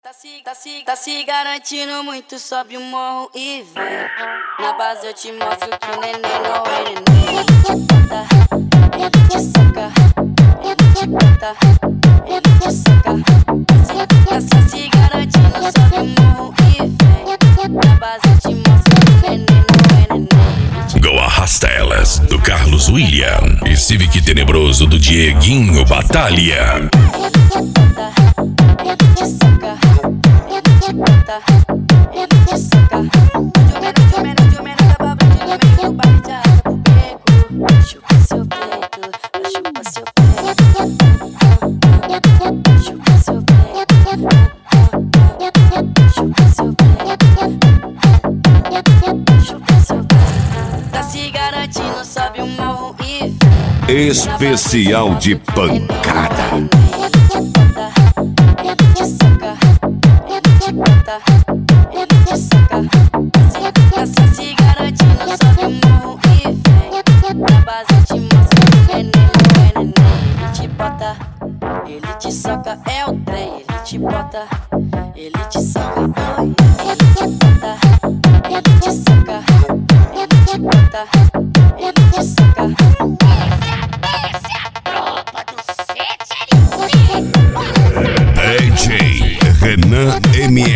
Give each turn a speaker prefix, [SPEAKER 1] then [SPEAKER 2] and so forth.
[SPEAKER 1] Tá se garantindo muito, sobe o morro e vem. Na base eu te mostro que o neném não é neném. Ele te saca, ele te bota, ele te saca. Tá se garantindo, sobe o morro e vem. Na base eu te mostro que o neném não é neném.
[SPEAKER 2] Go Arrasta Elas, do Carlos William. E Civic Tenebroso, do Dieguinho Batalha.
[SPEAKER 1] Ele te saca, ele te bota, ele te saca. De menos da babra de no meio do baile de arrasta pro beco. Chupa seu peito, chupa seu peito. Chupa seu peito, chupa seu peito. Chupa seu peito. Tá se garantindo, sobe o morro e vem.
[SPEAKER 2] Especial de pancada.
[SPEAKER 1] Ele te saca, ele te bota, ele te saca. Tá se garantindo, sobe o morro e vem. Na base eu te mostro que o neném não é neném. Ele te bota, ele te saca, é o trem. Ele te bota, ele te saca, oi. Ele te bota, ele te saca, ele te bota, ele te saca.
[SPEAKER 3] Essa é a tropa do Sete.
[SPEAKER 2] DJ Renan MS.